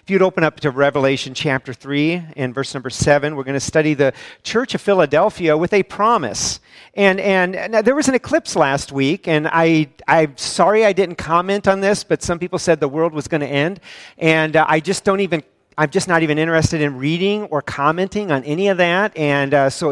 If you'd open up to Revelation chapter 3 and verse number 7, we're going to study the church of Philadelphia with a promise. And now, there was an eclipse last week, and I'm sorry I didn't comment on this, but some people said the world was going to end, and I'm just not even interested in reading or commenting on any of that. And so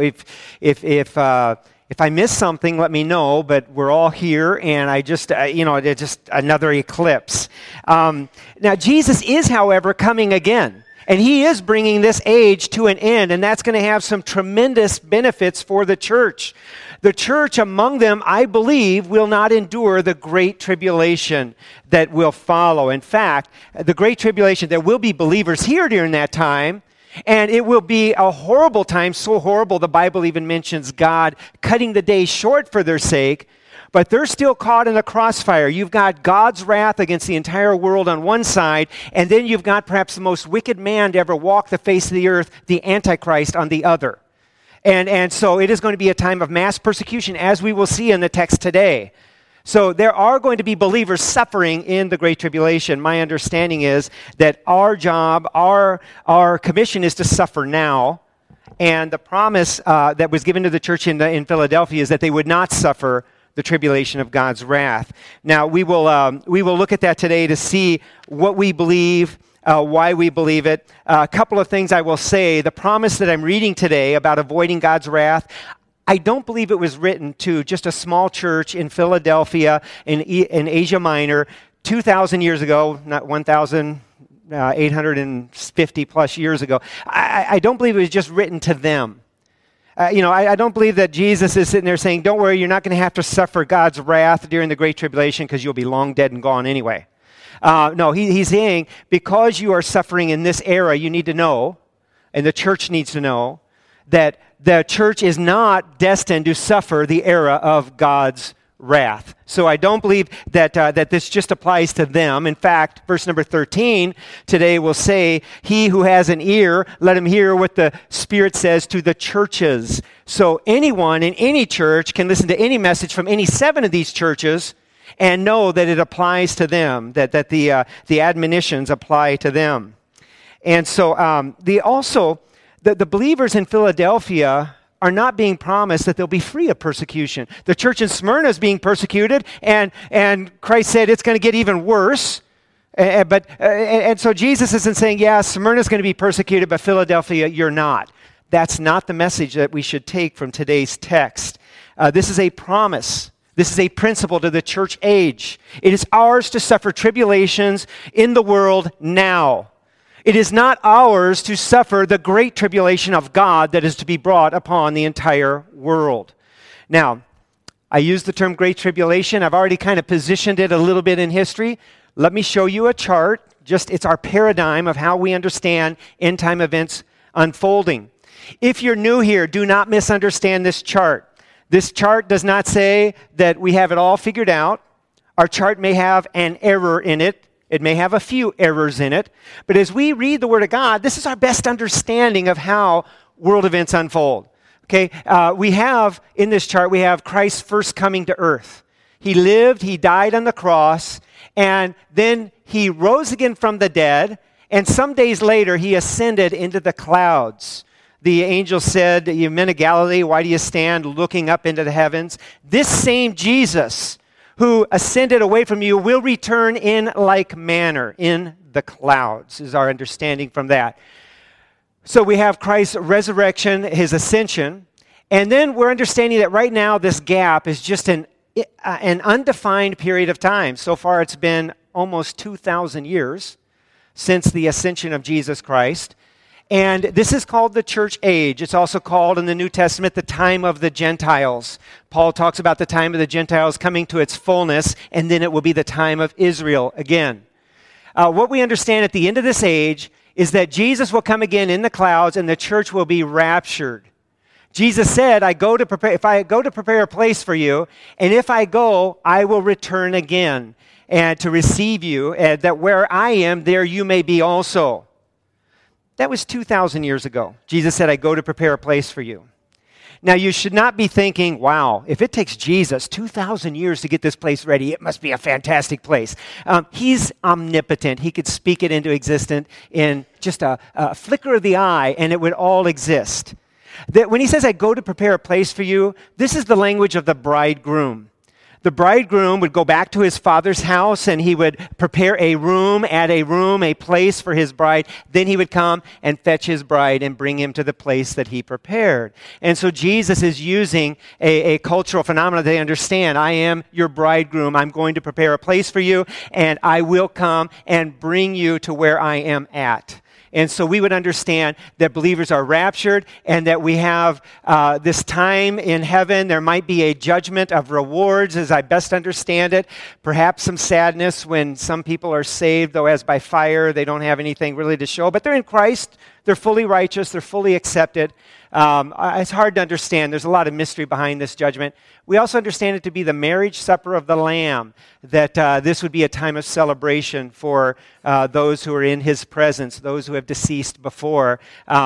if I miss something, let me know, but we're all here, and it's just another eclipse. Now, Jesus is, however, coming again, and he is bringing this age to an end, and that's going to have some tremendous benefits for the church. The church among them, I believe, will not endure the great tribulation that will follow. In fact, the great tribulation, there will be believers here during that time, and it will be a horrible time, so horrible the Bible even mentions God cutting the day short for their sake, but they're still caught in the crossfire. You've got God's wrath against the entire world on one side, and then you've got perhaps the most wicked man to ever walk the face of the earth, the Antichrist, on the other. And so it is going to be a time of mass persecution, as we will see in the text today. So there are going to be believers suffering in the Great Tribulation. My understanding is that our job, our commission is to suffer now. And the promise that was given to the church in Philadelphia is that they would not suffer the tribulation of God's wrath. Now, we will look at that today to see what we believe, why we believe it. A couple of things I will say. The promise that I'm reading today about avoiding God's wrath, I don't believe it was written to just a small church in Philadelphia in Asia Minor 2,000 years ago, not 1,850 plus years ago. I don't believe it was just written to them. I don't believe that Jesus is sitting there saying, don't worry, you're not going to have to suffer God's wrath during the Great Tribulation because you'll be long dead and gone anyway. No, he's saying, because you are suffering in this era, you need to know, and the church needs to know, that the church is not destined to suffer the era of God's wrath. So I don't believe that this just applies to them. In fact, verse number 13 today will say, he who has an ear, let him hear what the Spirit says to the churches. So anyone in any church can listen to any message from any 7 of these churches and know that it applies to them, that the admonitions apply to them. And so the believers in Philadelphia are not being promised that they'll be free of persecution. The church in Smyrna is being persecuted, and Christ said it's going to get even worse. And so Jesus isn't saying, yeah, Smyrna's going to be persecuted, but Philadelphia, you're not. That's not the message that we should take from today's text. This is a promise. This is a principle to the church age. It is ours to suffer tribulations in the world now. It is not ours to suffer the great tribulation of God that is to be brought upon the entire world. Now, I use the term great tribulation. I've already kind of positioned it a little bit in history. Let me show you a chart. It's our paradigm of how we understand end-time events unfolding. If you're new here, do not misunderstand this chart. This chart does not say that we have it all figured out. Our chart may have an error in it. It may have a few errors in it. But as we read the Word of God, this is our best understanding of how world events unfold. Okay, we have, in this chart, we have Christ's first coming to earth. He lived, he died on the cross, and then he rose again from the dead, and some days later, he ascended into the clouds. The angel said, "You men of Galilee, why do you stand looking up into the heavens? This same Jesus who ascended away from you will return in like manner in the clouds," is our understanding from that. So we have Christ's resurrection, his ascension, and then we're understanding that right now this gap is just an undefined period of time. So far it's been almost 2,000 years since the ascension of Jesus Christ. And this is called the church age. It's also called in the New Testament the time of the Gentiles. Paul talks about the time of the Gentiles coming to its fullness, and then it will be the time of Israel again. What we understand at the end of this age is that Jesus will come again in the clouds, and the church will be raptured. Jesus said, if I go to prepare a place for you, and if I go, I will return again and to receive you, and that where I am, there you may be also. That was 2,000 years ago. Jesus said, I go to prepare a place for you. Now, you should not be thinking, wow, if it takes Jesus 2,000 years to get this place ready, it must be a fantastic place. He's omnipotent. He could speak it into existence in just a flicker of the eye, and it would all exist. That when he says, I go to prepare a place for you, this is the language of the bridegroom. The bridegroom would go back to his father's house and he would prepare a room, add a room, a place for his bride. Then he would come and fetch his bride and bring him to the place that he prepared. And so Jesus is using a cultural phenomenon. They understand, I am your bridegroom. I'm going to prepare a place for you, and I will come and bring you to where I am at. And so we would understand that believers are raptured and that we have this time in heaven. There might be a judgment of rewards, as I best understand it. Perhaps some sadness when some people are saved, though as by fire, they don't have anything really to show. But they're in Christ. They're fully righteous. They're fully accepted. It's hard to understand. There's a lot of mystery behind this judgment. We also understand it to be the marriage supper of the Lamb, that this would be a time of celebration for those who are in his presence, those who have deceased before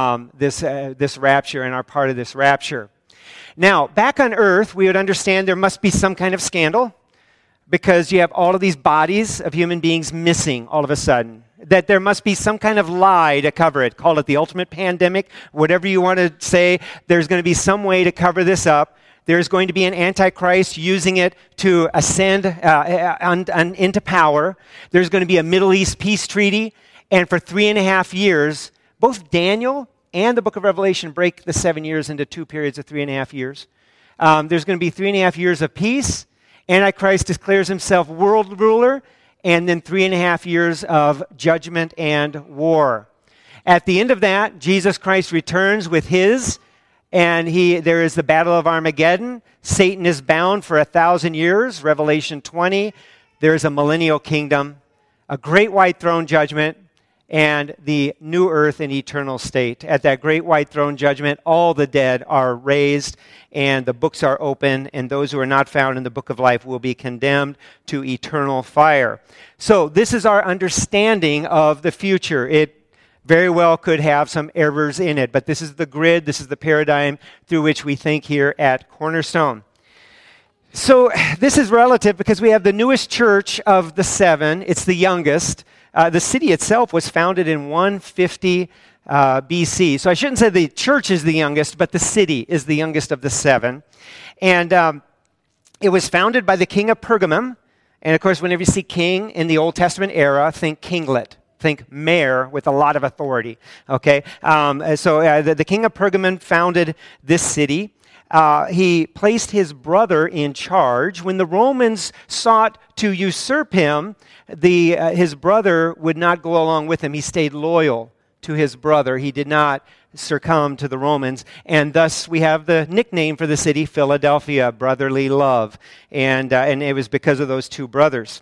this rapture and are part of this rapture. Now, back on earth, we would understand there must be some kind of scandal because you have all of these bodies of human beings missing all of a sudden. That there must be some kind of lie to cover it. Call it the ultimate pandemic, whatever you want to say. There's going to be some way to cover this up. There's going to be an antichrist using it to ascend into power. There's going to be a Middle East peace treaty. And for 3.5 years, both Daniel and the book of Revelation break the 7 years into 2 periods of 3.5 years. There's going to be 3.5 years of peace. Antichrist declares himself world ruler. And then 3.5 years of judgment and war. At the end of that, Jesus Christ returns with his, and there is the battle of Armageddon. Satan is bound for 1,000 years, Revelation 20. There is a millennial kingdom, a great white throne judgment, and the new earth and eternal state. At that great white throne judgment, all the dead are raised, and the books are open, and those who are not found in the book of life will be condemned to eternal fire. So this is our understanding of the future. It very well could have some errors in it, but this is the grid, this is the paradigm through which we think here at Cornerstone. So this is relative because we have the newest church of the 7. It's the youngest. The city itself was founded in 150 BC. So I shouldn't say the church is the youngest, but the city is the youngest of the 7. And it was founded by the king of Pergamum. And of course, whenever you see king in the Old Testament era, think kinglet. Think mayor with a lot of authority. Okay? So the king of Pergamum founded this city. He placed his brother in charge. When the Romans sought to usurp him, his brother would not go along with him. He stayed loyal to his brother. He did not succumb to the Romans. And thus we have the nickname for the city, Philadelphia, brotherly love. And it was because of those two brothers.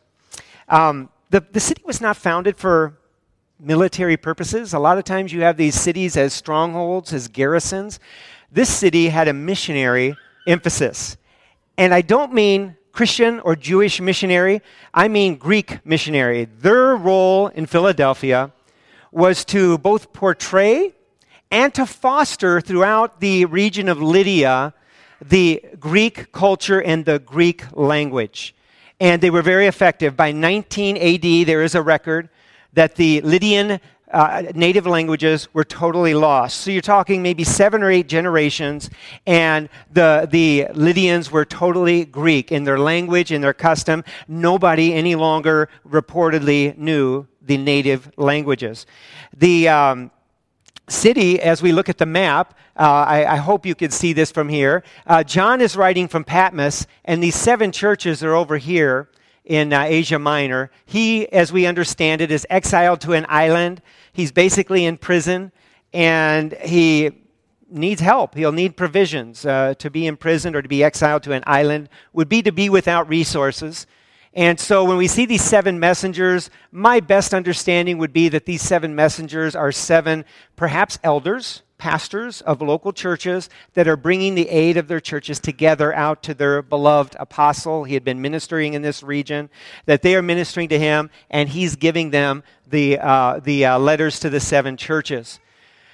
The city was not founded for military purposes. A lot of times you have these cities as strongholds, as garrisons. This city had a missionary emphasis. And I don't mean Christian or Jewish missionary. I mean Greek missionary. Their role in Philadelphia was to both portray and to foster throughout the region of Lydia the Greek culture and the Greek language. And they were very effective. By 19 AD, there is a record that the Lydian native languages were totally lost. So you're talking maybe 7 or 8 generations, and the Lydians were totally Greek in their language, in their custom. Nobody any longer reportedly knew the native languages. The city, as we look at the map, I hope you can see this from here. John is writing from Patmos, and these 7 churches are over here in Asia Minor. He, as we understand it, is exiled to an island. He's basically in prison, and he needs help. He'll need provisions. To be imprisoned or to be exiled to an island would be to be without resources. And so when we see these 7 messengers, my best understanding would be that these 7 messengers are 7 perhaps elders, pastors of local churches that are bringing the aid of their churches together out to their beloved apostle. He had been ministering in this region, that they are ministering to him, and he's giving them the letters to the 7 churches.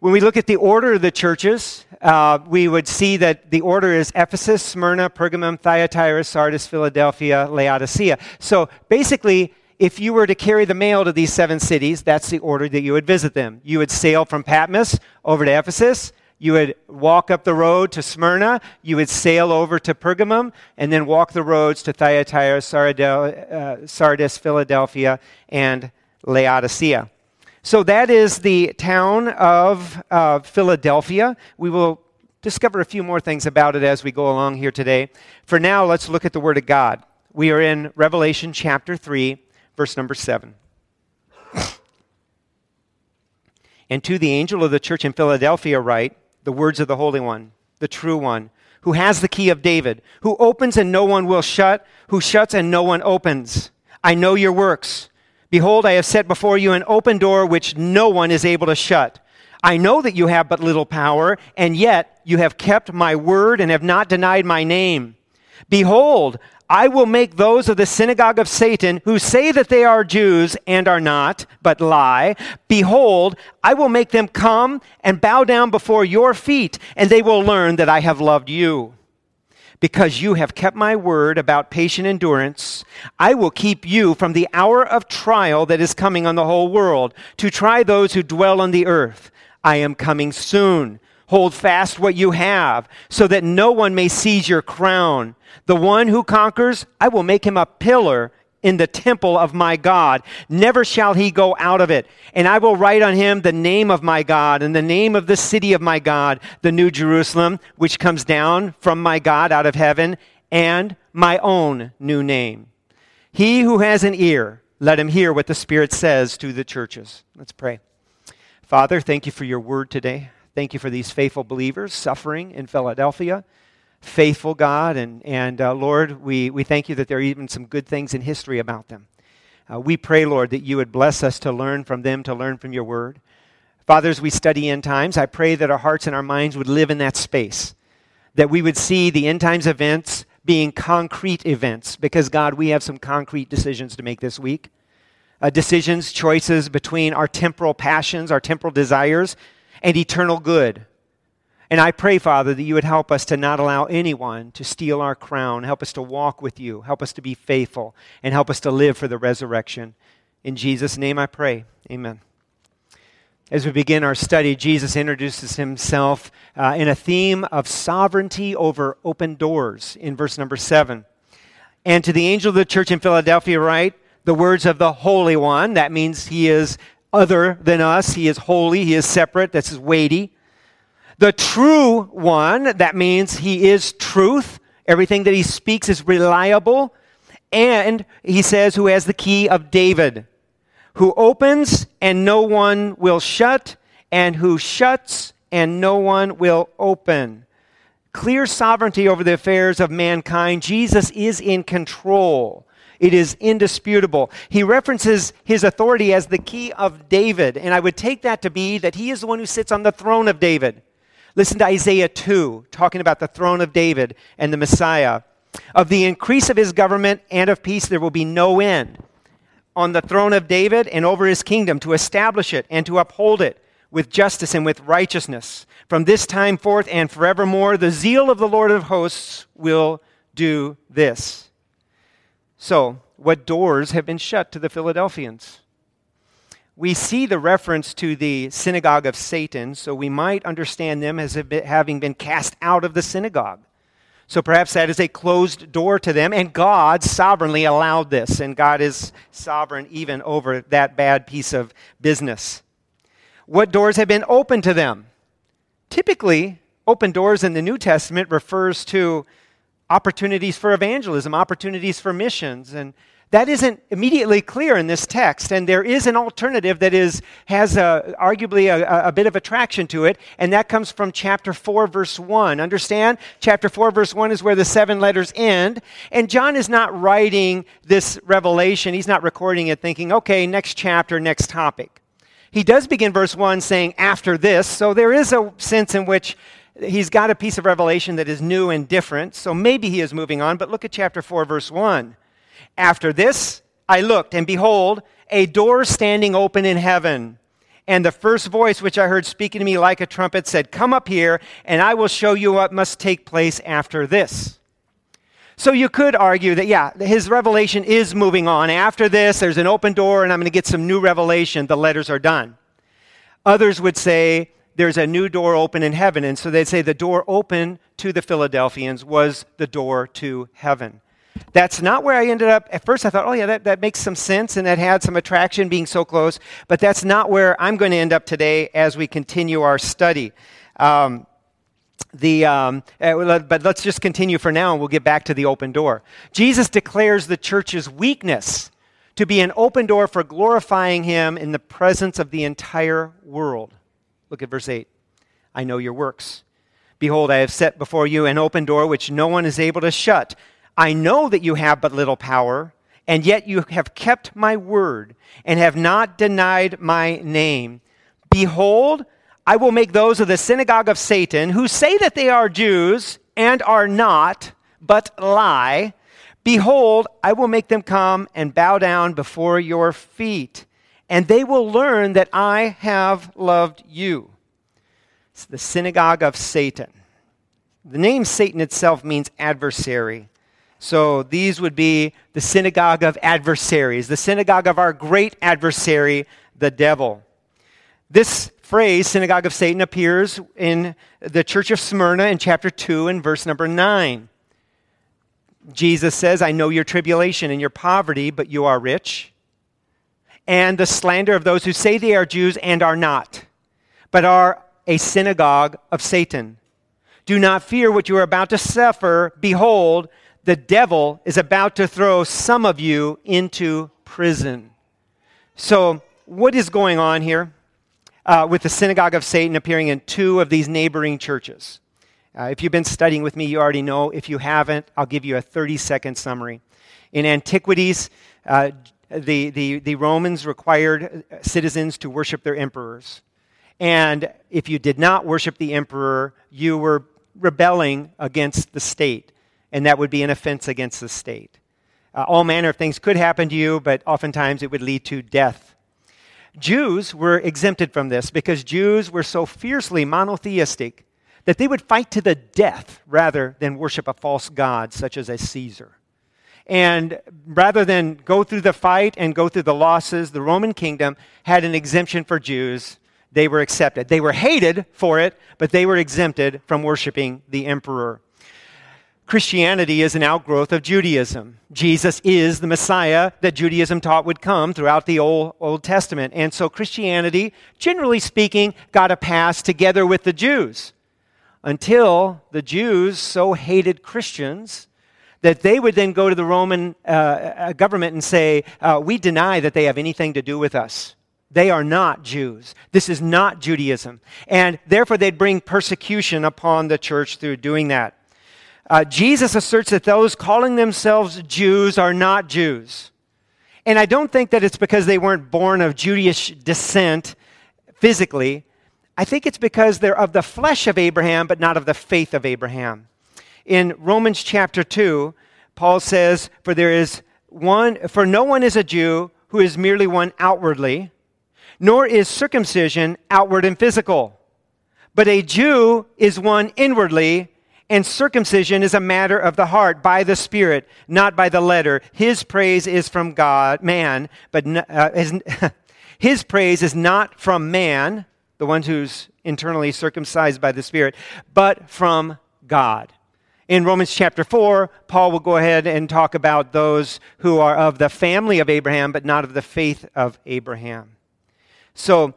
When we look at the order of the churches, we would see that the order is Ephesus, Smyrna, Pergamum, Thyatira, Sardis, Philadelphia, Laodicea. So basically, if you were to carry the mail to these 7 cities, that's the order that you would visit them. You would sail from Patmos over to Ephesus. You would walk up the road to Smyrna. You would sail over to Pergamum, and then walk the roads to Thyatira, Sardis, Philadelphia, and Laodicea. So that is the town of Philadelphia. We will discover a few more things about it as we go along here today. For now, let's look at the Word of God. We are in Revelation chapter 3, verse number 7. And to the angel of the church in Philadelphia write the words of the Holy One, the true one, who has the key of David, who opens and no one will shut, who shuts and no one opens. I know your works. Behold, I have set before you an open door which no one is able to shut. I know that you have but little power, and yet you have kept my word and have not denied my name. Behold, I will make those of the synagogue of Satan who say that they are Jews and are not, but lie. Behold, I will make them come and bow down before your feet, and they will learn that I have loved you. Because you have kept my word about patient endurance, I will keep you from the hour of trial that is coming on the whole world, to try those who dwell on the earth. I am coming soon. Hold fast what you have, so that no one may seize your crown. The one who conquers, I will make him a pillar in the temple of my God. Never shall he go out of it. And I will write on him the name of my God and the name of the city of my God, the New Jerusalem, which comes down from my God out of heaven, and my own new name. He who has an ear, let him hear what the Spirit says to the churches. Let's pray. Father, thank you for your word today. Thank you for these faithful believers suffering in Philadelphia. Faithful God, and Lord, we thank you that there are even some good things in history about them. We pray, Lord, that you would bless us to learn from them, to learn from your word. Father, as we study end times, I pray that our hearts and our minds would live in that space, that we would see the end times events being concrete events, because God, we have some concrete decisions to make this week. Decisions, choices between our temporal passions, our temporal desires, and eternal good. And I pray, Father, that you would help us to not allow anyone to steal our crown. Help us to walk with you. Help us to be faithful. And help us to live for the resurrection. In Jesus' name I pray. Amen. As we begin our study, Jesus introduces himself in a theme of sovereignty over open doors in verse number 7. And to the angel of the church in Philadelphia write the words of the Holy One. That means he is other than us. He is holy. He is separate. This is weighty. The true one, that means he is truth. Everything that he speaks is reliable. And he says, who has the key of David, who opens and no one will shut, and who shuts and no one will open. Clear sovereignty over the affairs of mankind. Jesus is in control. It is indisputable. He references his authority as the key of David, and I would take that to be that he is the one who sits on the throne of David. Listen to Isaiah 2, talking about the throne of David and the Messiah. Of the increase of his government and of peace there will be no end. On the throne of David and over his kingdom, to establish it and to uphold it with justice and with righteousness. From this time forth and forevermore, the zeal of the Lord of hosts will do this. So, what doors have been shut to the Philadelphians? We see the reference to the synagogue of Satan, so we might understand them as having been cast out of the synagogue. So perhaps that is a closed door to them, and God sovereignly allowed this, and God is sovereign even over that bad piece of business. What doors have been open to them? Typically, open doors in the New Testament refers to opportunities for evangelism, opportunities for missions, and that isn't immediately clear in this text, and there is an alternative that has arguably a bit of attraction to it, and that comes from chapter 4, verse 1. Understand? Chapter 4, verse 1 is where the 7 letters end, and John is not writing this revelation. He's not recording it thinking, okay, next chapter, next topic. He does begin verse 1 saying, after this, so there is a sense in which he's got a piece of revelation that is new and different, so maybe he is moving on, but look at chapter 4, verse 1. After this, I looked, and behold, a door standing open in heaven. And the first voice which I heard speaking to me like a trumpet said, "Come up here, and I will show you what must take place after this." So you could argue that, yeah, his revelation is moving on. After this, there's an open door, and I'm going to get some new revelation. The letters are done. Others would say there's a new door open in heaven. And so they'd say the door open to the Philadelphians was the door to heaven. That's not where I ended up. At first I thought, oh yeah, that makes some sense, and that had some attraction being so close. But that's not where I'm going to end up today as we continue our study. But let's just continue for now, and we'll get back to the open door. Jesus declares the church's weakness to be an open door for glorifying him in the presence of the entire world. Look at verse 8. "I know your works. Behold, I have set before you an open door which no one is able to shut. I know that you have but little power, and yet you have kept my word and have not denied my name. Behold, I will make those of the synagogue of Satan who say that they are Jews and are not, but lie. Behold, I will make them come and bow down before your feet, and they will learn that I have loved you." It's the synagogue of Satan. The name Satan itself means adversary. So these would be the synagogue of adversaries, the synagogue of our great adversary, the devil. This phrase, synagogue of Satan, appears in the church of Smyrna in chapter 2 and verse number 9. Jesus says, "I know your tribulation and your poverty, but you are rich, and the slander of those who say they are Jews and are not, but are a synagogue of Satan. Do not fear what you are about to suffer. Behold, the devil is about to throw some of you into prison." So what is going on here with the synagogue of Satan appearing in two of these neighboring churches? If you've been studying with me, you already know. If you haven't, I'll give you a 30-second summary. In antiquities, the Romans required citizens to worship their emperors. And if you did not worship the emperor, you were rebelling against the state. And that would be an offense against the state. All manner of things could happen to you, but oftentimes it would lead to death. Jews were exempted from this because Jews were so fiercely monotheistic that they would fight to the death rather than worship a false god such as a Caesar. And rather than go through the fight and go through the losses, the Roman kingdom had an exemption for Jews. They were accepted. They were hated for it, but they were exempted from worshiping the emperor. Christianity is an outgrowth of Judaism. Jesus is the Messiah that Judaism taught would come throughout the Old Testament. And so Christianity, generally speaking, got a pass together with the Jews until the Jews so hated Christians that they would then go to the Roman government and say, we deny that they have anything to do with us. They are not Jews. This is not Judaism. And therefore they'd bring persecution upon the church through doing that. Jesus asserts that those calling themselves Jews are not Jews. And I don't think that it's because they weren't born of Jewish descent physically. I think it's because they're of the flesh of Abraham, but not of the faith of Abraham. In Romans chapter 2, Paul says, For no one is a Jew who is merely one outwardly, nor is circumcision outward and physical. But a Jew is one inwardly, and circumcision is a matter of the heart, by the Spirit, not by the letter. His praise is from man, but his praise is not from man, the one who's internally circumcised by the Spirit, but from God. In Romans chapter 4, Paul will go ahead and talk about those who are of the family of Abraham, but not of the faith of Abraham. So,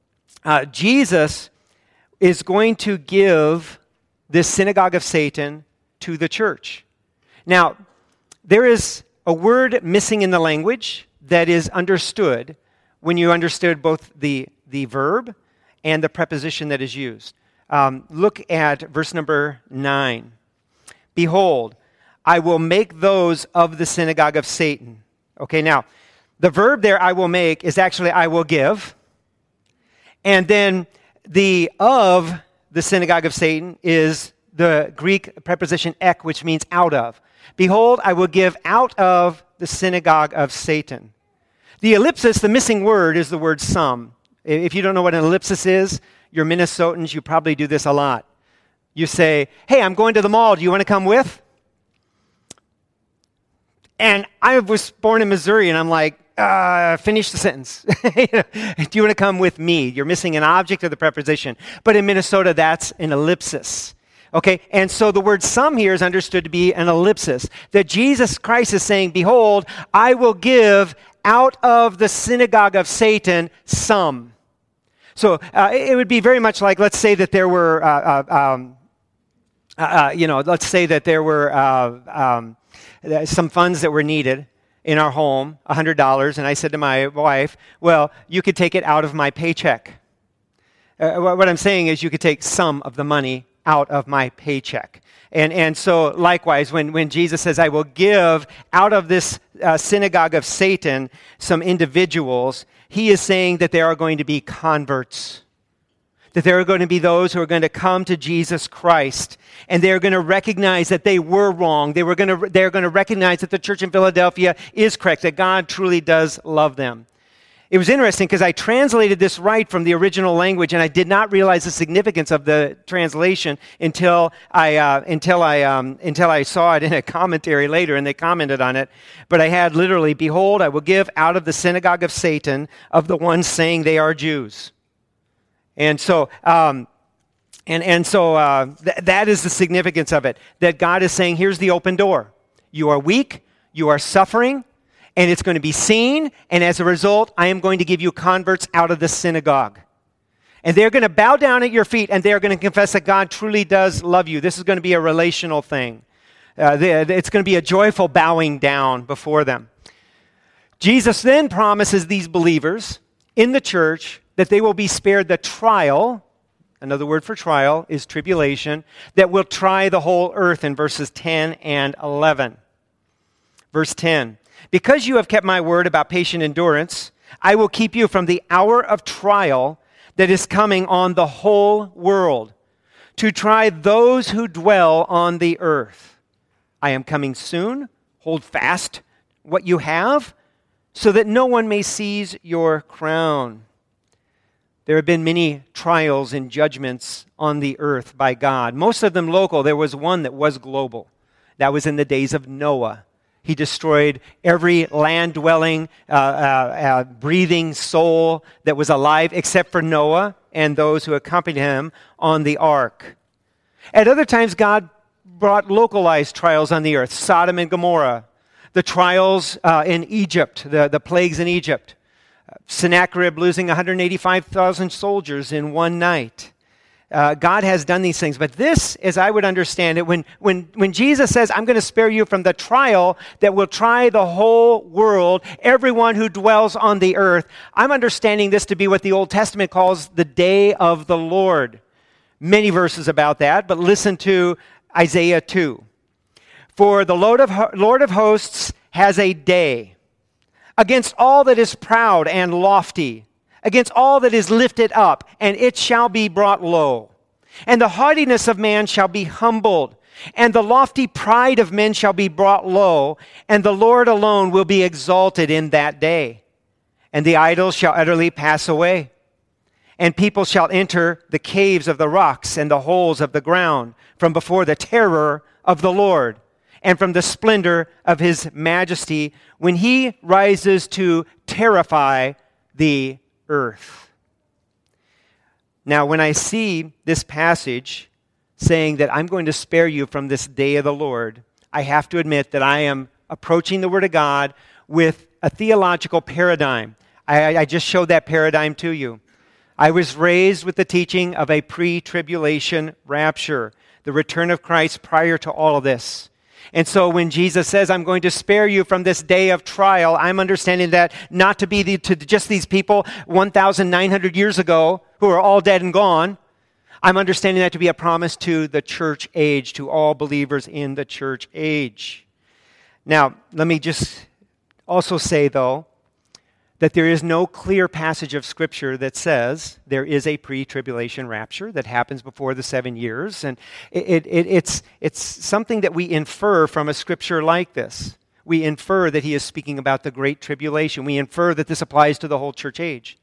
Jesus is going to give this synagogue of Satan to the church. Now, there is a word missing in the language that is understood when you understood both the verb and the preposition that is used. Look at verse number 9. Behold, I will make those of the synagogue of Satan. Okay, now, the verb there, I will make, is actually I will give. And then the of the synagogue of Satan is the Greek preposition ek, which means out of. Behold, I will give out of the synagogue of Satan. The ellipsis, the missing word, is the word some. If you don't know what an ellipsis is, you're Minnesotans, you probably do this a lot. You say, hey, I'm going to the mall. Do you want to come with? And I was born in Missouri, and I'm like, finish the sentence. Do you want to come with me? You're missing an object of the preposition. But in Minnesota, that's an ellipsis. Okay, and so the word some here is understood to be an ellipsis. That Jesus Christ is saying, behold, I will give out of the synagogue of Satan some. So it would be very much like, let's say that there were, some funds that were needed in our home, $100, and I said to my wife, well, you could take it out of my paycheck. What I'm saying is you could take some of the money out of my paycheck. And so likewise, when Jesus says, I will give out of this synagogue of Satan some individuals, he is saying that there are going to be converts. That there are going to be those who are going to come to Jesus Christ, and they're going to recognize that they were wrong. They're going to recognize that the church in Philadelphia is correct, that God truly does love them. It was interesting because I translated this right from the original language, and I did not realize the significance of the translation until I saw it in a commentary later, and they commented on it. But I had literally, behold, I will give out of the synagogue of Satan of the ones saying they are Jews. And so, that is the significance of it. That God is saying, here's the open door. You are weak, you are suffering, and it's going to be seen, and as a result, I am going to give you converts out of the synagogue. And they're going to bow down at your feet, and they're going to confess that God truly does love you. This is going to be a relational thing. It's going to be a joyful bowing down before them. Jesus then promises these believers in the church that they will be spared the trial. Another word for trial is tribulation, that will try the whole earth in verses 10 and 11. Verse 10, because you have kept my word about patient endurance, I will keep you from the hour of trial that is coming on the whole world, to try those who dwell on the earth. I am coming soon. Hold fast what you have, so that no one may seize your crown. There have been many trials and judgments on the earth by God, most of them local. There was one that was global. That was in the days of Noah. He destroyed every land-dwelling, breathing soul that was alive except for Noah and those who accompanied him on the ark. At other times, God brought localized trials on the earth. Sodom and Gomorrah, the trials in Egypt, the plagues in Egypt. Sennacherib losing 185,000 soldiers in one night. God has done these things. But this, as I would understand it, when Jesus says, I'm going to spare you from the trial that will try the whole world, everyone who dwells on the earth, I'm understanding this to be what the Old Testament calls the day of the Lord. Many verses about that, but listen to Isaiah 2. For the Lord of hosts has a day against all that is proud and lofty, against all that is lifted up, and it shall be brought low. And the haughtiness of man shall be humbled, and the lofty pride of men shall be brought low, and the Lord alone will be exalted in that day. And the idols shall utterly pass away, and people shall enter the caves of the rocks and the holes of the ground from before the terror of the Lord, and from the splendor of his majesty, when he rises to terrify the earth. Now, when I see this passage saying that I'm going to spare you from this day of the Lord, I have to admit that I am approaching the Word of God with a theological paradigm. I just showed that paradigm to you. I was raised with the teaching of a pre-tribulation rapture, the return of Christ prior to all of this. And so when Jesus says, I'm going to spare you from this day of trial, I'm understanding that not to be to just these people 1,900 years ago who are all dead and gone. I'm understanding that to be a promise to the church age, to all believers in the church age. Now, let me just also say, though, that there is no clear passage of Scripture that says there is a pre-tribulation rapture that happens before the 7 years. And it's something that we infer from a Scripture like this. We infer that he is speaking about the Great Tribulation. We infer that this applies to the whole church age.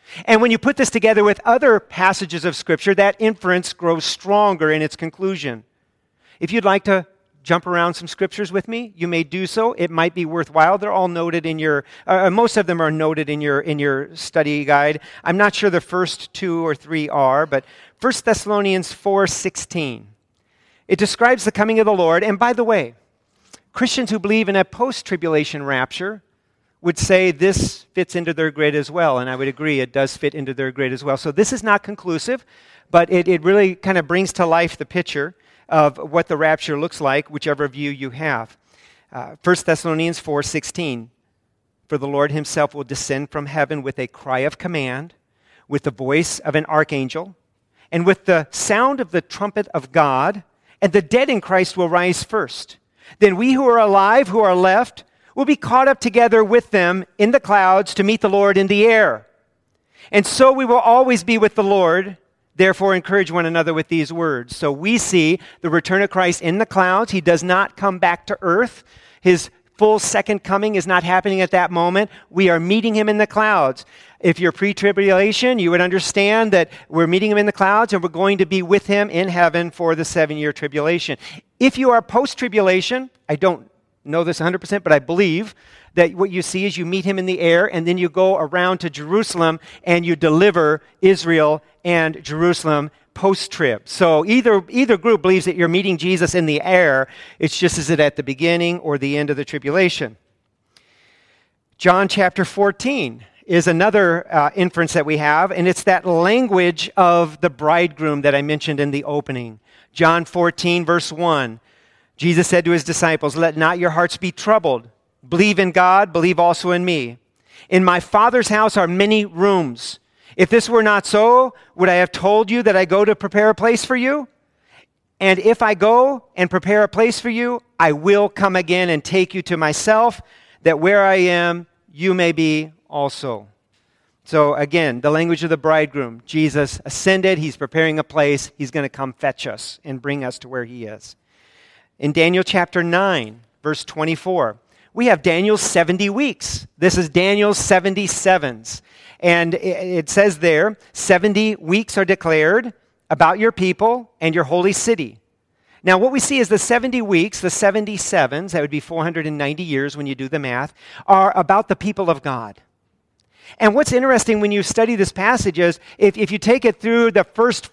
And when you put this together with other passages of Scripture, that inference grows stronger in its conclusion. If you'd like to jump around some scriptures with me, you may do so. It might be worthwhile. They're all noted in your, most of them are noted in your study guide. I'm not sure the first 2 or 3 are, but 1 Thessalonians 4:16. It describes the coming of the Lord. And by the way, Christians who believe in a post-tribulation rapture would say this fits into their grid as well, and I would agree it does fit into their grid as well. So this is not conclusive, but it really kind of brings to life the picture of what the rapture looks like, whichever view you have. 1 Thessalonians 4:16, for the Lord himself will descend from heaven with a cry of command, with the voice of an archangel, and with the sound of the trumpet of God, and the dead in Christ will rise first. Then we who are alive, who are left, will be caught up together with them in the clouds to meet the Lord in the air. And so we will always be with the Lord. Therefore, encourage one another with these words. So we see the return of Christ in the clouds. He does not come back to earth. His full second coming is not happening at that moment. We are meeting him in the clouds. If you're pre-tribulation, you would understand that we're meeting him in the clouds and we're going to be with him in heaven for the 7-year tribulation. If you are post-tribulation, I don't know this 100%, but I believe that what you see is you meet him in the air and then you go around to Jerusalem and you deliver Israel and Jerusalem post-trib. So either group believes that you're meeting Jesus in the air. It's just is it at the beginning or the end of the tribulation. John chapter 14 is another inference that we have, and it's that language of the bridegroom that I mentioned in the opening. John 14, verse 1. Jesus said to his disciples, let not your hearts be troubled. Believe in God, believe also in me. In my Father's house are many rooms. If this were not so, would I have told you that I go to prepare a place for you? And if I go and prepare a place for you, I will come again and take you to myself, that where I am, you may be also. So again, the language of the bridegroom. Jesus ascended, he's preparing a place, he's going to come fetch us and bring us to where he is. In Daniel chapter 9, verse 24, we have Daniel's 70 weeks. This is Daniel's 77s. And it says there, 70 weeks are declared about your people and your holy city. Now, what we see is the 70 weeks, the 77s, that would be 490 years when you do the math, are about the people of God. And what's interesting when you study this passage is if you take it through the first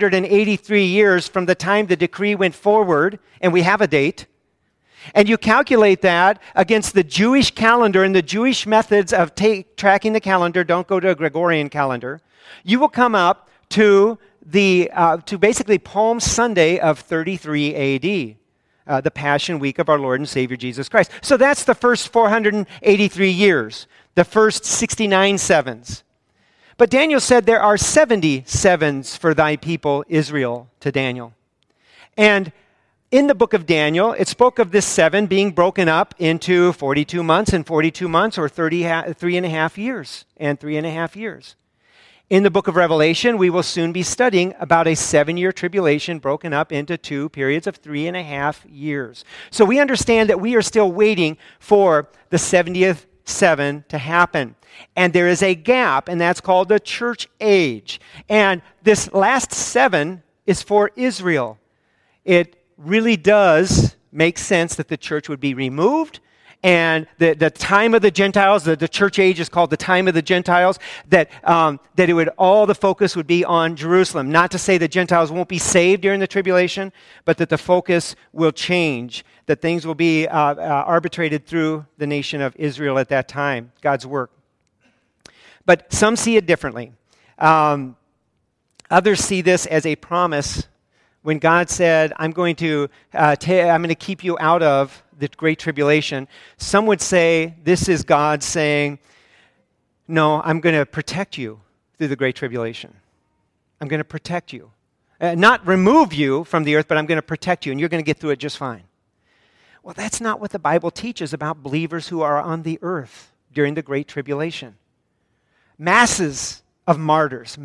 483 years from the time the decree went forward, and we have a date, and you calculate that against the Jewish calendar and the Jewish methods of tracking the calendar, don't go to a Gregorian calendar, you will come up to basically Palm Sunday of 33 AD, the Passion Week of our Lord and Savior Jesus Christ. So that's the first 483 years, the first 69 sevens. But Daniel said there are 70 sevens for thy people Israel to Daniel. And in the book of Daniel, it spoke of this 7 being broken up into 42 months and 42 months, or 3.5 years and 3.5 years. In the book of Revelation, we will soon be studying about a 7-year tribulation broken up into 2 periods of 3.5 years. So we understand that we are still waiting for the 70th 7 to happen. And there is a gap, and that's called the church age. And this last 7 is for Israel. It really does make sense that the church would be removed, and the time of the Gentiles, the church age is called the time of the Gentiles, that it would, all the focus would be on Jerusalem. Not to say the Gentiles won't be saved during the tribulation, but that the focus will change, that things will be arbitrated through the nation of Israel at that time, God's work. But some see it differently. Others see this as a promise. When God said, I'm going to keep you out of the great tribulation, some would say this is God saying, no, I'm going to protect you through the great tribulation. I'm going to protect you. Not remove you from the earth, but I'm going to protect you, and you're going to get through it just fine. Well, that's not what the Bible teaches about believers who are on the earth during the great tribulation. Masses of martyrs.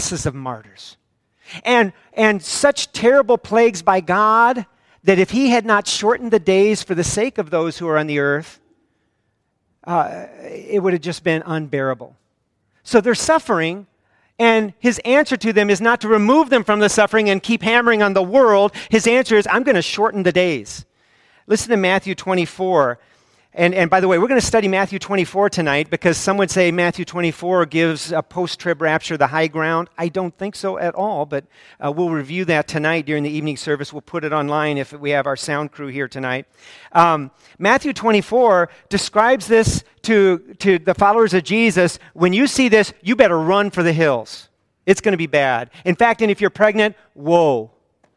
And such terrible plagues by God that if he had not shortened the days for the sake of those who are on the earth, it would have just been unbearable. So they're suffering, and his answer to them is not to remove them from the suffering and keep hammering on the world. His answer is, I'm going to shorten the days. Listen to Matthew 24. And by the way, we're going to study Matthew 24 tonight because some would say Matthew 24 gives a post-trib rapture the high ground. I don't think so at all, but we'll review that tonight during the evening service. We'll put it online if we have our sound crew here tonight. Matthew 24 describes this to the followers of Jesus. When you see this, you better run for the hills. It's going to be bad. In fact, and if you're pregnant, whoa.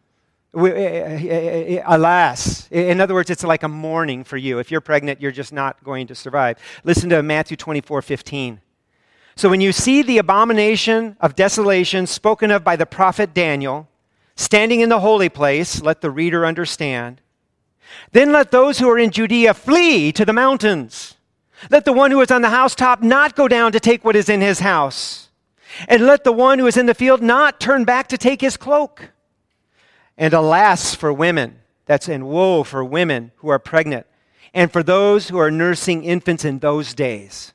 Alas. In other words, it's like a mourning for you. If you're pregnant, you're just not going to survive. Listen to Matthew 24:15. So when you see the abomination of desolation spoken of by the prophet Daniel, standing in the holy place, let the reader understand. Then let those who are in Judea flee to the mountains. Let the one who is on the housetop not go down to take what is in his house. And let the one who is in the field not turn back to take his cloak. And alas for women, and woe for women who are pregnant, and for those who are nursing infants in those days.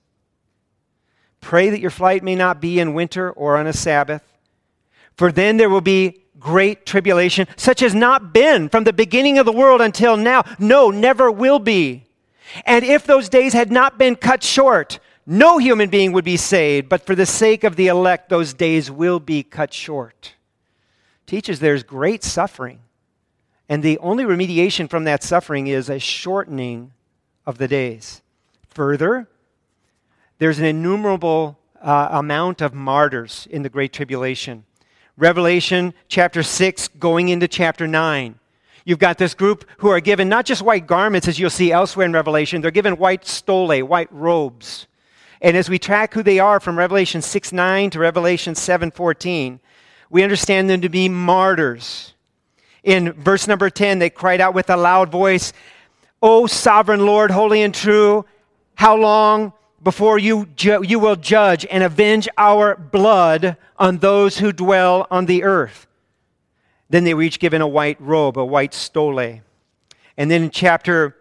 Pray that your flight may not be in winter or on a Sabbath, for then there will be great tribulation, such as not been from the beginning of the world until now. No, never will be. And if those days had not been cut short, no human being would be saved, but for the sake of the elect, those days will be cut short. Teaches there's great suffering, and the only remediation from that suffering is a shortening of the days. Further, there's an innumerable amount of martyrs in the Great Tribulation. Revelation chapter 6 going into chapter 9. You've got this group who are given not just white garments, as you'll see elsewhere in Revelation, they're given white stole, white robes. And as we track who they are from Revelation 6:9 to Revelation 7:14, we understand them to be martyrs. In verse number 10, they cried out with a loud voice, O sovereign Lord, holy and true, how long before you will judge and avenge our blood on those who dwell on the earth? Then they were each given a white robe, a white stole. And then in chapter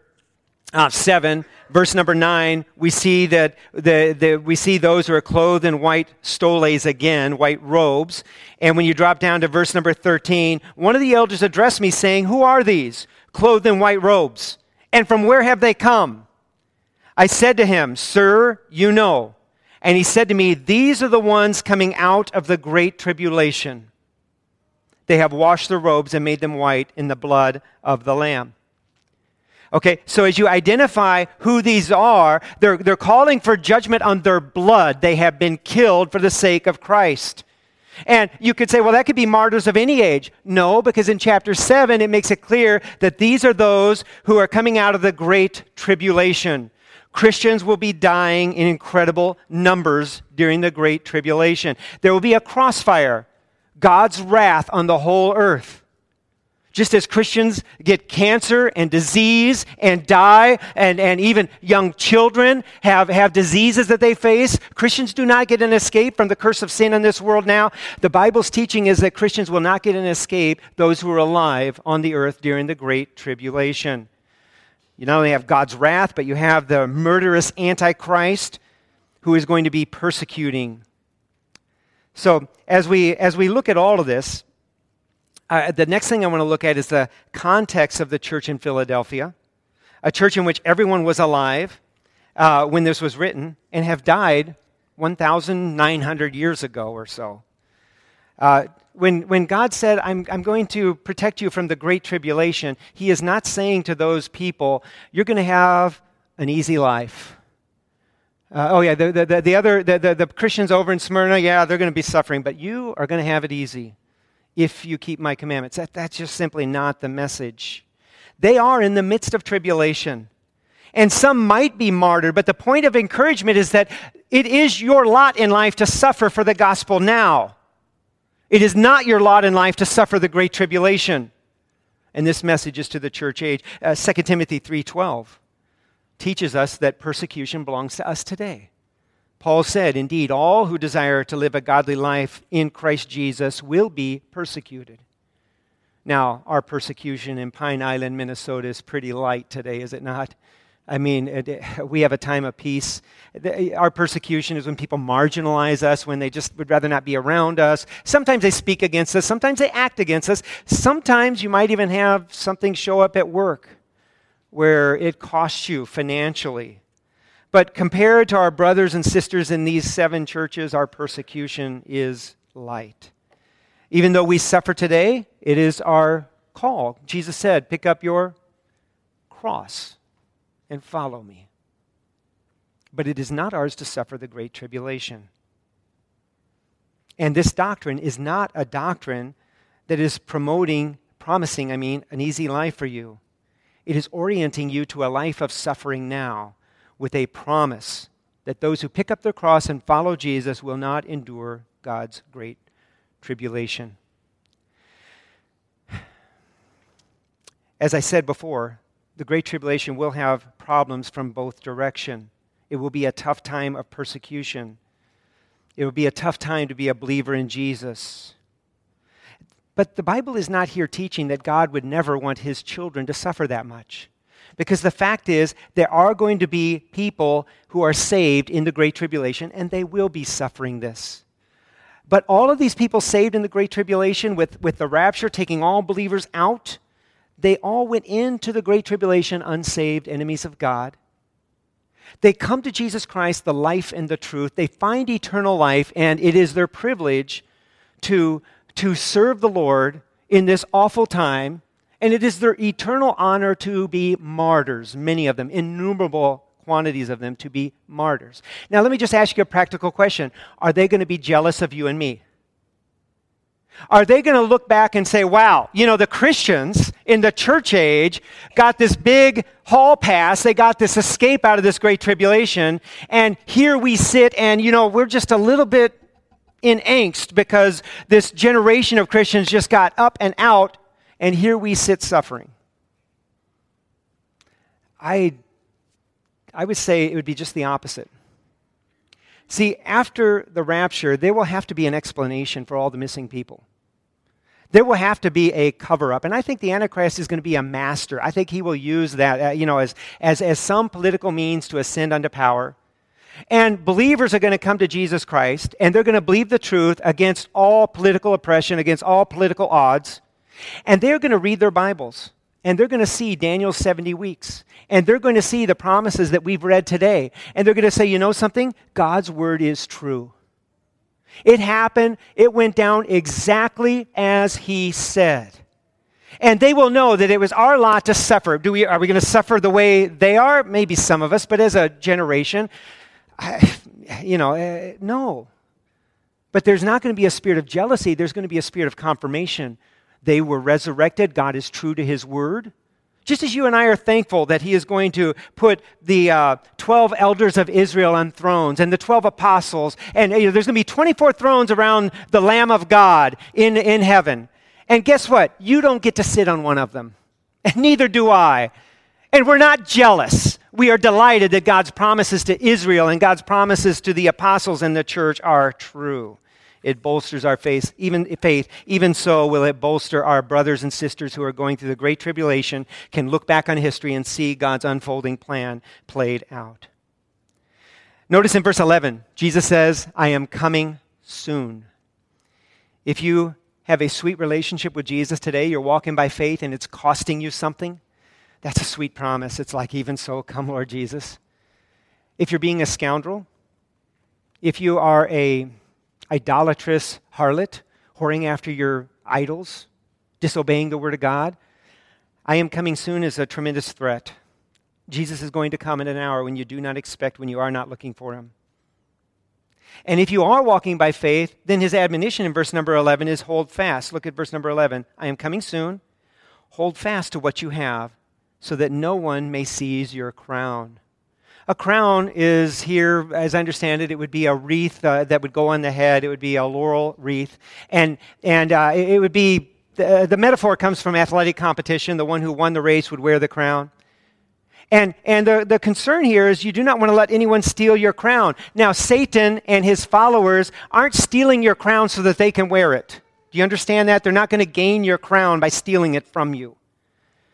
7, verse number 9, we see that we see those who are clothed in white stoles again, white robes. And when you drop down to verse number 13, one of the elders addressed me saying, Who are these, clothed in white robes? And from where have they come? I said to him, Sir, you know. And he said to me, These are the ones coming out of the great tribulation. They have washed their robes and made them white in the blood of the Lamb. Okay, so as you identify who these are, they're calling for judgment on their blood. They have been killed for the sake of Christ. And you could say, well, that could be martyrs of any age. No, because in chapter 7, it makes it clear that these are those who are coming out of the Great Tribulation. Christians will be dying in incredible numbers during the Great Tribulation. There will be a crossfire, God's wrath on the whole earth. Just as Christians get cancer and disease and die, and even young children have diseases that they face, Christians do not get an escape from the curse of sin in this world now. The Bible's teaching is that Christians will not get an escape, those who are alive on the earth during the Great Tribulation. You not only have God's wrath, but you have the murderous Antichrist who is going to be persecuting. So as we look at all of this, the next thing I want to look at is the context of the church in Philadelphia, a church in which everyone was alive when this was written and have died 1,900 years ago or so. When God said, I'm going to protect you from the Great Tribulation, he is not saying to those people, you're going to have an easy life. The Christians over in Smyrna, yeah, they're going to be suffering, but you are going to have it easy if you keep my commandments. That's just simply not the message. They are in the midst of tribulation. And some might be martyred, but the point of encouragement is that it is your lot in life to suffer for the gospel now. It is not your lot in life to suffer the great tribulation. And this message is to the church age. 2 Timothy 3:12 teaches us that persecution belongs to us today. Paul said, indeed, all who desire to live a godly life in Christ Jesus will be persecuted. Now, our persecution in Pine Island, Minnesota is pretty light today, is it not? I mean, we have a time of peace. Our persecution is when people marginalize us, when they just would rather not be around us. Sometimes they speak against us. Sometimes they act against us. Sometimes you might even have something show up at work where it costs you financially. But compared to our brothers and sisters in these 7 churches, our persecution is light. Even though we suffer today, it is our call. Jesus said, pick up your cross and follow me. But it is not ours to suffer the great tribulation. And this doctrine is not a doctrine that is promising an easy life for you. It is orienting you to a life of suffering now with a promise that those who pick up their cross and follow Jesus will not endure God's great tribulation. As I said before, the Great Tribulation will have problems from both directions. It will be a tough time of persecution. It will be a tough time to be a believer in Jesus. But the Bible is not here teaching that God would never want his children to suffer that much. Because the fact is, there are going to be people who are saved in the Great Tribulation, and they will be suffering this. But all of these people saved in the Great Tribulation, with the rapture taking all believers out, they all went into the Great Tribulation unsaved, enemies of God. They come to Jesus Christ, the life and the truth. They find eternal life, and it is their privilege to serve the Lord in this awful time. And it is their eternal honor to be martyrs, many of them, innumerable quantities of them to be martyrs. Now, let me just ask you a practical question. Are they going to be jealous of you and me? Are they going to look back and say, wow, the Christians in the church age got this big hall pass, they got this escape out of this great tribulation, and here we sit and, we're just a little bit in angst because this generation of Christians just got up and out, and here we sit suffering? I would say it would be just the opposite. See, after the rapture, there will have to be an explanation for all the missing people. There will have to be a cover-up. And I think the Antichrist is going to be a master. I think he will use that as some political means to ascend unto power. And believers are going to come to Jesus Christ, and they're going to believe the truth against all political oppression, against all political odds. And they're going to read their Bibles. And they're going to see Daniel's 70 weeks. And they're going to see the promises that we've read today. And they're going to say, you know something? God's word is true. It happened. It went down exactly as he said. And they will know that it was our lot to suffer. Are we going to suffer the way they are? Maybe some of us, but as a generation, no. But there's not going to be a spirit of jealousy. There's going to be a spirit of confirmation. They were resurrected. God is true to his word. Just as you and I are thankful that he is going to put the 12 elders of Israel on thrones and the 12 apostles, and there's going to be 24 thrones around the Lamb of God in heaven. And guess what? You don't get to sit on one of them. And neither do I. And we're not jealous. We are delighted that God's promises to Israel and God's promises to the apostles and the church are true. It bolsters our faith. Even so will it bolster our brothers and sisters who are going through the great tribulation, can look back on history and see God's unfolding plan played out. Notice in verse 11, Jesus says, I am coming soon. If you have a sweet relationship with Jesus today, you're walking by faith and it's costing you something, that's a sweet promise. It's like, even so, come Lord Jesus. If you're being a scoundrel, if you are a idolatrous harlot, whoring after your idols, disobeying the word of God, I am coming soon is a tremendous threat. Jesus is going to come in an hour when you do not expect, when you are not looking for him. And if you are walking by faith, then his admonition in verse number 11 is hold fast. Look at verse number 11. I am coming soon. Hold fast to what you have so that no one may seize your crown. A crown is here, as I understand it, it would be a wreath that would go on the head. It would be a laurel wreath. And it would be, the metaphor comes from athletic competition. The one who won the race would wear the crown. And the concern here is you do not want to let anyone steal your crown. Now, Satan and his followers aren't stealing your crown so that they can wear it. Do you understand that? They're not going to gain your crown by stealing it from you.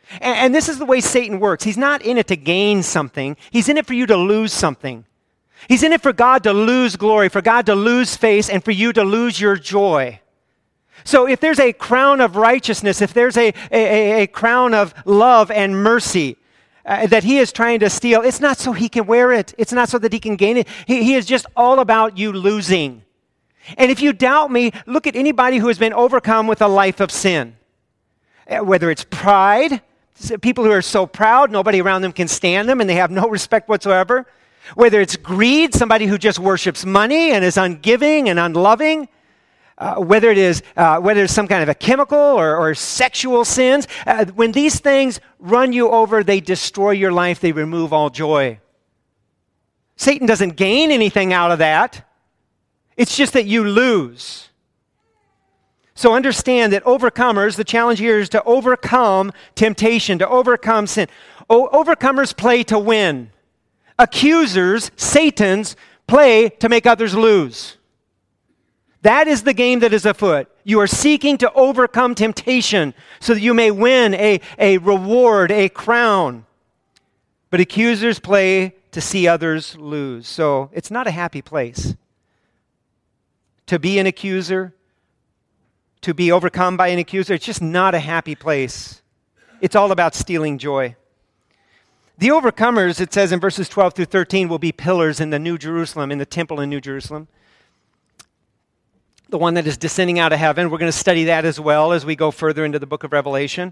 And this is the way Satan works. He's not in it to gain something. He's in it for you to lose something. He's in it for God to lose glory, for God to lose face, and for you to lose your joy. So if there's a crown of righteousness, if there's a crown of love and mercy that he is trying to steal, it's not so he can wear it. It's not so that he can gain it. He is just all about you losing. And if you doubt me, look at anybody who has been overcome with a life of sin. Whether it's pride, people who are so proud, nobody around them can stand them and they have no respect whatsoever. Whether it's greed, somebody who just worships money and is ungiving and unloving. Whether it's some kind of a chemical or sexual sins. When these things run you over, they destroy your life. They remove all joy. Satan doesn't gain anything out of that. It's just that you lose. So understand that overcomers, the challenge here is to overcome temptation, to overcome sin. Overcomers play to win. Accusers, Satans, play to make others lose. That is the game that is afoot. You are seeking to overcome temptation so that you may win a reward, a crown. But accusers play to see others lose. So it's not a happy place. To be an accuser, to be overcome by an accuser, it's just not a happy place. It's all about stealing joy. The overcomers, it says in verses 12 through 13, will be pillars in the New Jerusalem, in the temple in New Jerusalem. The one that is descending out of heaven. We're going to study that as well as we go further into the book of Revelation.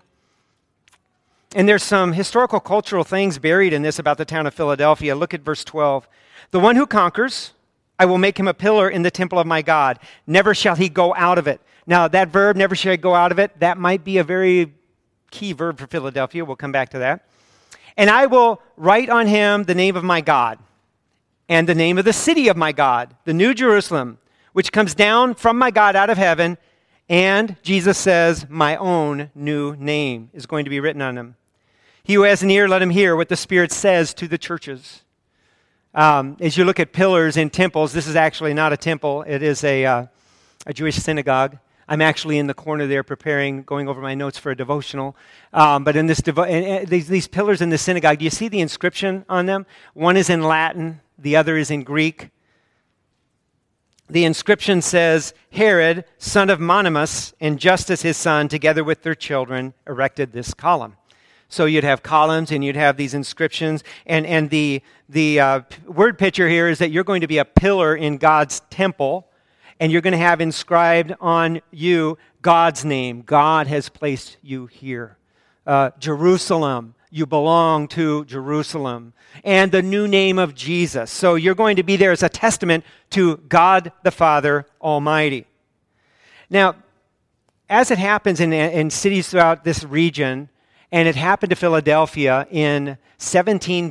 And there's some historical, cultural things buried in this about the town of Philadelphia. Look at verse 12. The one who conquers, I will make him a pillar in the temple of my God. Never shall he go out of it. Now, that verb, never shall he go out of it, that might be a very key verb for Philadelphia. We'll come back to that. And I will write on him the name of my God and the name of the city of my God, the New Jerusalem, which comes down from my God out of heaven. And Jesus says, my own new name is going to be written on him. He who has an ear, let him hear what the Spirit says to the churches. As you look at pillars in temples, this is actually not a temple. It is a Jewish synagogue. I'm actually in the corner there going over my notes for a devotional. But in this these pillars in the synagogue, do you see the inscription on them? One is in Latin, the other is in Greek. The inscription says, Herod, son of Monimus, and Justus his son, together with their children, erected this column. So you'd have columns and you'd have these inscriptions. And the word picture here is that you're going to be a pillar in God's temple, and you're going to have inscribed on you God's name. God has placed you here. Jerusalem, you belong to Jerusalem. And the new name of Jesus. So you're going to be there as a testament to God the Father Almighty. Now, as it happens in cities throughout this region, and it happened to Philadelphia in 17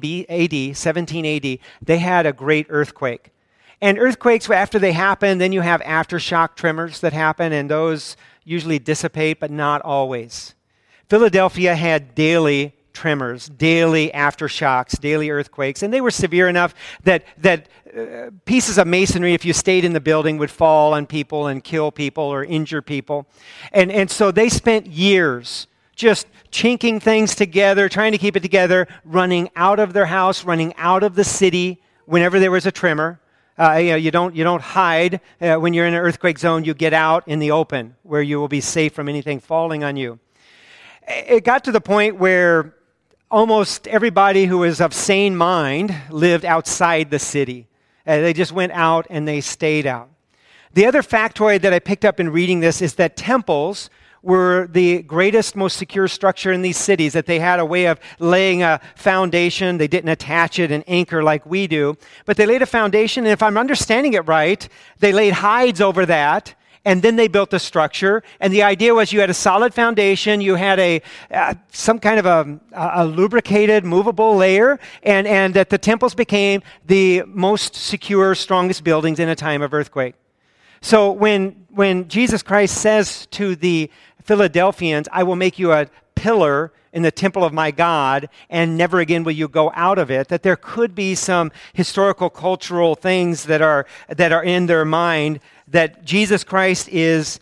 AD, they had a great earthquake. And earthquakes, after they happen, then you have aftershock tremors that happen, and those usually dissipate, but not always. Philadelphia had daily tremors, daily aftershocks, daily earthquakes, and they were severe enough that pieces of masonry, if you stayed in the building, would fall on people and kill people or injure people. And so they spent years just chinking things together, trying to keep it together, running out of their house, running out of the city whenever there was a tremor. You don't hide when you're in an earthquake zone. You get out in the open where you will be safe from anything falling on you. It got to the point where almost everybody who was of sane mind lived outside the city. They just went out and they stayed out. The other factoid that I picked up in reading this is that temples were the greatest, most secure structure in these cities, that they had a way of laying a foundation. They didn't attach it and anchor like we do, but they laid a foundation, and if I'm understanding it right, they laid hides over that, and then they built the structure. And the idea was you had a solid foundation, you had some kind of a lubricated, movable layer, and that the temples became the most secure, strongest buildings in a time of earthquake. So when Jesus Christ says to the Philadelphians, I will make you a pillar in the temple of my God, and never again will you go out of it, that there could be some historical, cultural things that are in their mind, that Jesus Christ is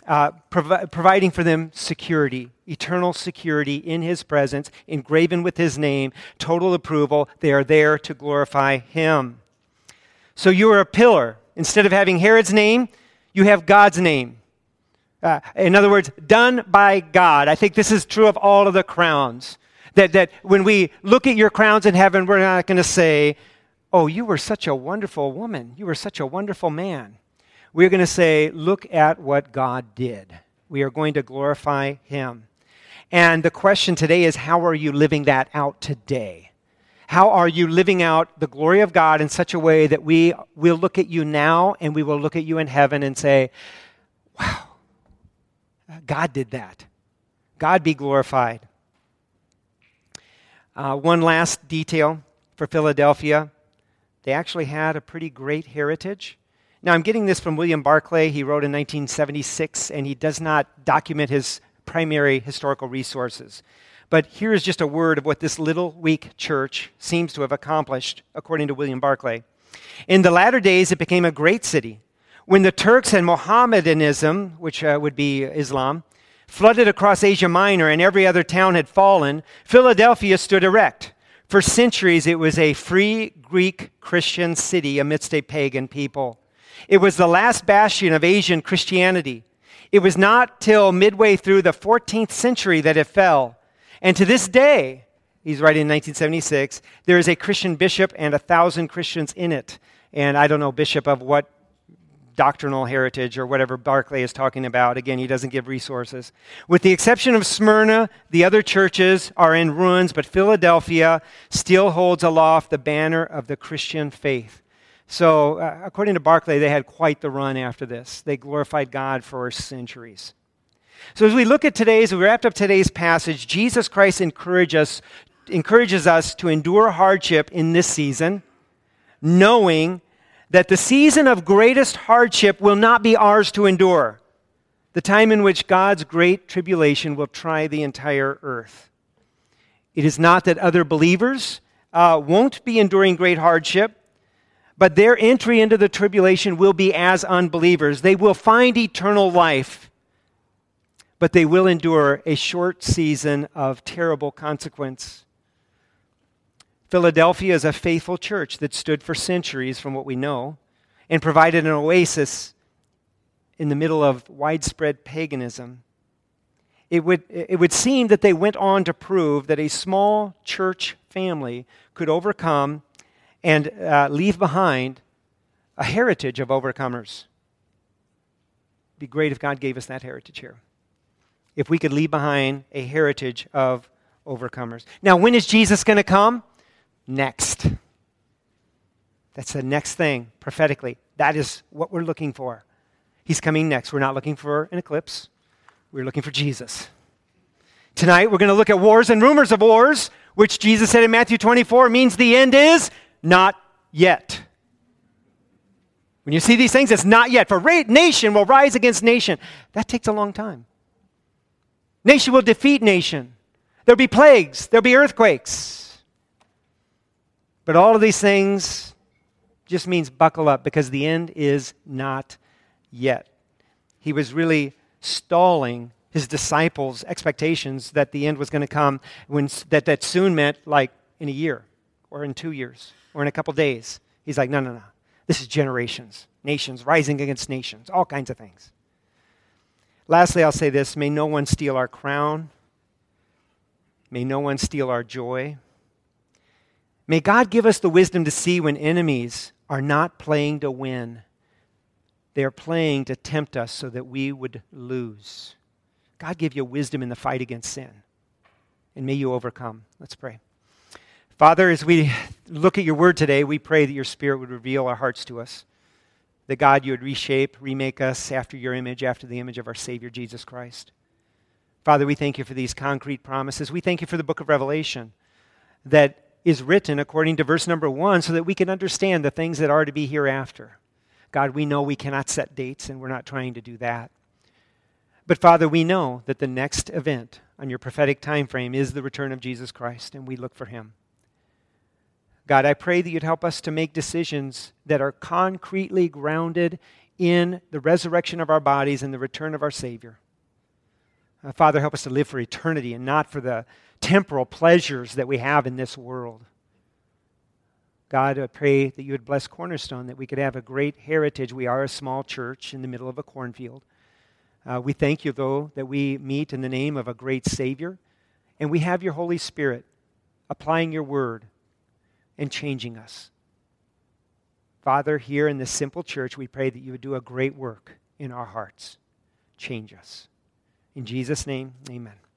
providing for them security, eternal security in His presence, engraven with His name, total approval. They are there to glorify Him. So you are a pillar. Instead of having Herod's name, you have God's name. In other words, done by God. I think this is true of all of the crowns. That when we look at your crowns in heaven, we're not going to say, oh, you were such a wonderful woman. You were such a wonderful man. We're going to say, look at what God did. We are going to glorify Him. And the question today is, how are you living that out today? How are you living out the glory of God in such a way that we will look at you now and we will look at you in heaven and say, wow, God did that. God be glorified. One last detail for Philadelphia. They actually had a pretty great heritage. Now, I'm getting this from William Barclay. He wrote in 1976, and he does not document his primary historical resources. But here is just a word of what this little, weak church seems to have accomplished, according to William Barclay. In the latter days, it became a great city. When the Turks and Mohammedanism, which would be Islam, flooded across Asia Minor and every other town had fallen, Philadelphia stood erect. For centuries, it was a free Greek Christian city amidst a pagan people. It was the last bastion of Asian Christianity. It was not till midway through the 14th century that it fell. And to this day, he's writing in 1976, there is a Christian bishop and 1,000 Christians in it. And I don't know, bishop of what doctrinal heritage or whatever Barclay is talking about. Again, he doesn't give resources. With the exception of Smyrna, the other churches are in ruins, but Philadelphia still holds aloft the banner of the Christian faith. So, according to Barclay, they had quite the run after this. They glorified God for centuries. So as we look at we wrapped up today's passage, Jesus Christ encourages us to endure hardship in this season, knowing that the season of greatest hardship will not be ours to endure, the time in which God's great tribulation will try the entire earth. It is not that other believers won't be enduring great hardship, but their entry into the tribulation will be as unbelievers. They will find eternal life, but they will endure a short season of terrible consequence. Philadelphia is a faithful church that stood for centuries, from what we know, and provided an oasis in the middle of widespread paganism. It would seem that they went on to prove that a small church family could overcome and leave behind a heritage of overcomers. It'd be great if God gave us that heritage here. If we could leave behind a heritage of overcomers. Now, when is Jesus going to come? Next. That's the next thing, prophetically. That is what we're looking for. He's coming next. We're not looking for an eclipse. We're looking for Jesus. Tonight, we're going to look at wars and rumors of wars, which Jesus said in Matthew 24 means the end is not yet. When you see these things, it's not yet. For nation will rise against nation. That takes a long time. Nation will defeat nation. There'll be plagues. There'll be earthquakes. But all of these things just means buckle up, because the end is not yet. He was really stalling his disciples' expectations that the end was going to come, when that soon meant like in a year or in 2 years or in a couple days. He's like, no. This is generations, nations rising against nations, all kinds of things. Lastly, I'll say this: may no one steal our crown. May no one steal our joy. May God give us the wisdom to see when enemies are not playing to win. They are playing to tempt us so that we would lose. God give you wisdom in the fight against sin. And may you overcome. Let's pray. Father, as we look at your word today, we pray that your Spirit would reveal our hearts to us. That God, you would reshape, remake us after your image, after the image of our Savior, Jesus Christ. Father, we thank you for these concrete promises. We thank you for the book of Revelation that is written according to verse number 1 so that we can understand the things that are to be hereafter. God, we know we cannot set dates, and we're not trying to do that. But Father, we know that the next event on your prophetic time frame is the return of Jesus Christ, and we look for him. God, I pray that you'd help us to make decisions that are concretely grounded in the resurrection of our bodies and the return of our Savior. Father, help us to live for eternity and not for the temporal pleasures that we have in this world. God, I pray that you would bless Cornerstone, that we could have a great heritage. We are a small church in the middle of a cornfield. We thank you, though, that we meet in the name of a great Savior, and we have your Holy Spirit applying your word and changing us. Father, here in this simple church, we pray that you would do a great work in our hearts. Change us. In Jesus' name, amen.